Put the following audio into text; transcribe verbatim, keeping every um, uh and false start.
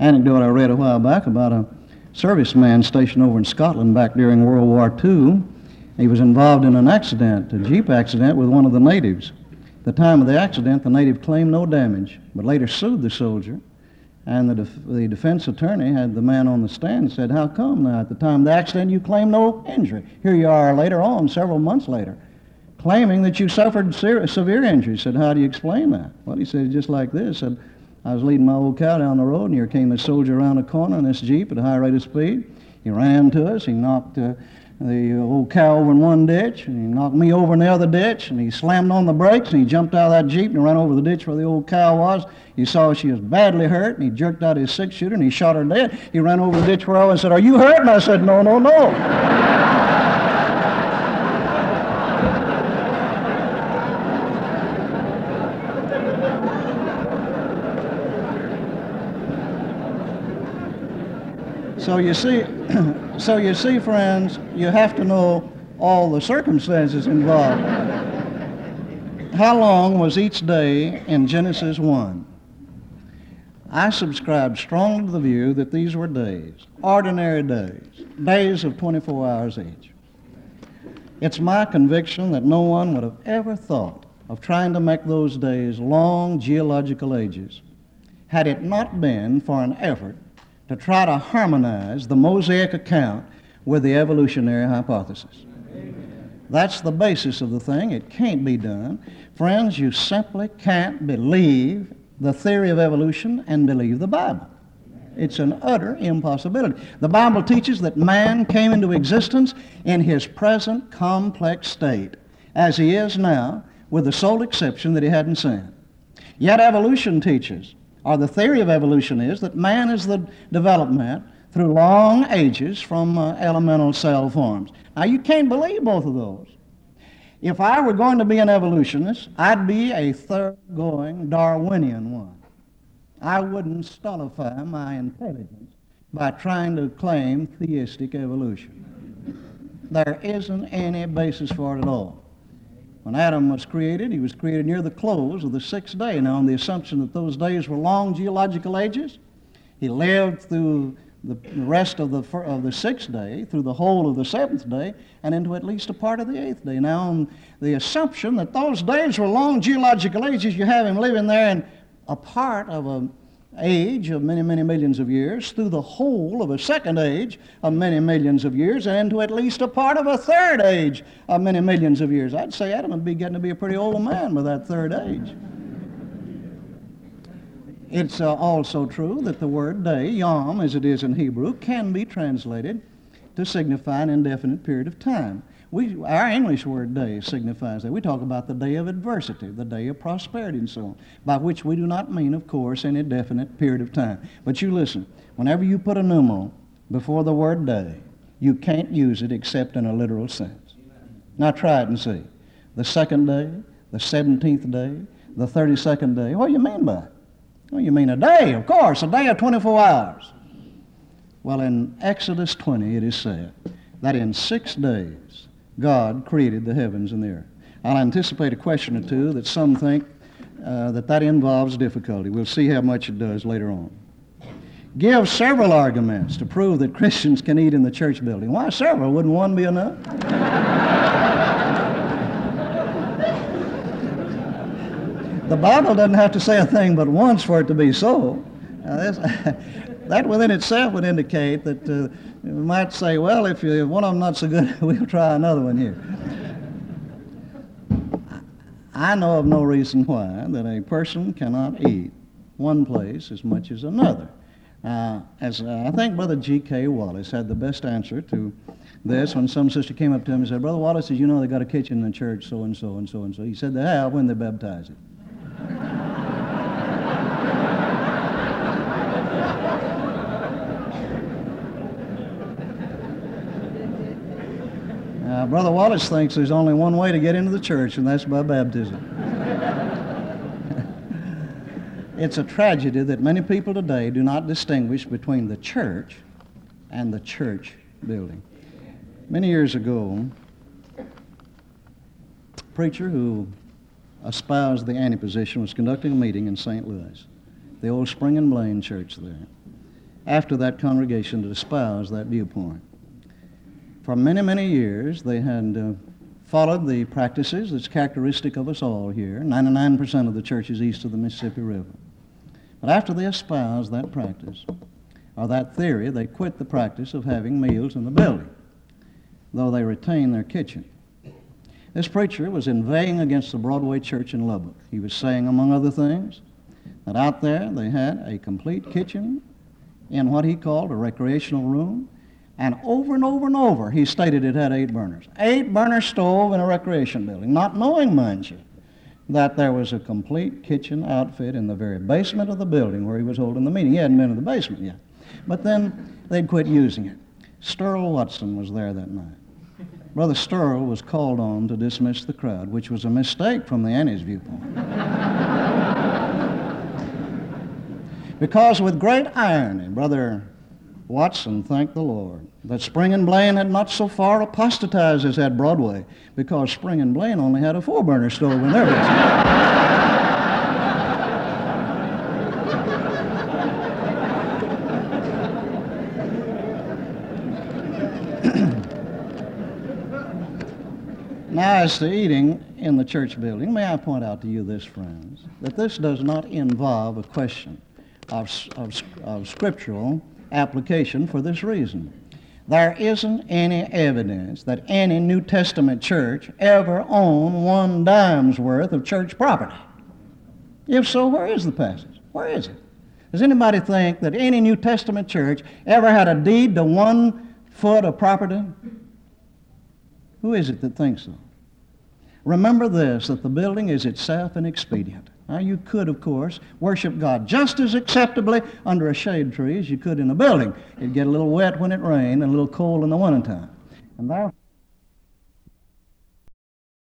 anecdote I read a while back about a serviceman stationed over in Scotland back during World War Two. He was involved in an accident, a Jeep accident with one of the natives. At the time of the accident, the native claimed no damage, but later sued the soldier. And the, def- the defense attorney had the man on the stand and said, how come now at the time of the accident you claimed no injury? Here you are later on, several months later, claiming that you suffered ser- severe injury. He said, how do you explain that? Well, he said, just like this. Said, I was leading my old cow down the road, and here came this soldier around the corner in this Jeep at a high rate of speed. He ran to us. He knocked uh, the old cow over in one ditch, and he knocked me over in the other ditch, and he slammed on the brakes, and he jumped out of that Jeep and ran over the ditch where the old cow was. He saw she was badly hurt, and he jerked out his six-shooter, and he shot her dead. He ran over the ditch where I was and said, are you hurt? And I said, no, no, no. So you see, so you see, friends, you have to know all the circumstances involved. How long was each day in Genesis one? I subscribe strongly to the view that these were days, ordinary days, days of twenty-four hours each. It's my conviction that no one would have ever thought of trying to make those days long geological ages had it not been for an effort to try to harmonize the Mosaic account with the evolutionary hypothesis. That's the basis of the thing. It can't be done. Friends, you simply can't believe the theory of evolution and believe the Bible. It's an utter impossibility. The Bible teaches that man came into existence in his present complex state, as he is now, with the sole exception that he hadn't sinned. Yet evolution teaches, or the theory of evolution is, that man is the development through long ages from uh, elemental cell forms. Now, you can't believe both of those. If I were going to be an evolutionist, I'd be a thoroughgoing Darwinian one. I wouldn't stultify my intelligence by trying to claim theistic evolution. There isn't any basis for it at all. When Adam was created, he was created near the close of the sixth day. Now, on the assumption that those days were long geological ages, he lived through the rest of the of the sixth day, through the whole of the seventh day, and into at least a part of the eighth day. Now, on the assumption that those days were long geological ages, you have him living there in a part of an age of many, many millions of years, through the whole of a second age of many millions of years, and into at least a part of a third age of many millions of years. I'd say Adam would be getting to be a pretty old man by that third age. It's uh, also true that the word day, yom, as it is in Hebrew, can be translated to signify an indefinite period of time. We, our English word day signifies that. We talk about the day of adversity, the day of prosperity, and so on, by which we do not mean, of course, any definite period of time. But you listen, whenever you put a numeral before the word day, you can't use it except in a literal sense. Now try it and see. The second day, the seventeenth day, the thirty-second day. What do you mean by it? Well, you mean a day, of course, a day of twenty-four hours. Well, in Exodus twenty it is said that in six days God created the heavens and the earth. I'll anticipate a question or two that some think uh, that that involves difficulty. We'll see how much it does later on. Give several arguments to prove that Christians can eat in the church building. Why several? Wouldn't one be enough? The Bible doesn't have to say a thing but once for it to be so. Now, that within itself would indicate that uh, we might say, well, if, you, if one of them not so good, we'll try another one here. I know of no reason why that a person cannot eat one place as much as another. Uh, as uh, I think Brother G K Wallace had the best answer to this when some sister came up to him and said, Brother Wallace, did you know they got a kitchen in the church so-and-so and so-and-so? He said, they have when they baptize it. Uh, Brother Wallace thinks there's only one way to get into the church, and that's by baptism. It's a tragedy that many people today do not distinguish between the church and the church building. Many years ago, a preacher who espoused the anti-position was conducting a meeting in Saint Louis, the old Spring and Blaine church there. after that congregation to espouse that viewpoint. For many, many years, they had uh, followed the practices that's characteristic of us all here, ninety-nine percent of the churches east of the Mississippi River. But after they espoused that practice, or that theory, they quit the practice of having meals in the building, though they retained their kitchen. This preacher was inveighing against the Broadway Church in Lubbock. He was saying, among other things, that out there they had a complete kitchen in what he called a recreational room, and over and over and over he stated it had eight burners. Eight burner stove in a recreation building, not knowing, mind you, that there was a complete kitchen outfit in the very basement of the building where he was holding the meeting. He hadn't been in the basement yet. But then they'd quit using it. Sterl Watson was there that night. Brother Sterl was called on to dismiss the crowd, which was a mistake from the Annie's viewpoint. Because with great irony, Brother Watson thanked the Lord that Spring and Blaine had not so far apostatized as had Broadway, because Spring and Blaine only had a four-burner stove in their basement. Now, as to eating in the church building, may I point out to you this, friends, that this does not involve a question of, of, of scriptural application for this reason. There isn't any evidence that any New Testament church ever owned one dime's worth of church property. If so, where is the passage? Where is it? Does anybody think that any New Testament church ever had a deed to one foot of property? Who is it that thinks so? Remember this, that the building is itself an expedient. Now, you could, of course, worship God just as acceptably under a shade tree as you could in a building. It'd get a little wet when it rained and a little cold in the wintertime. And therefore,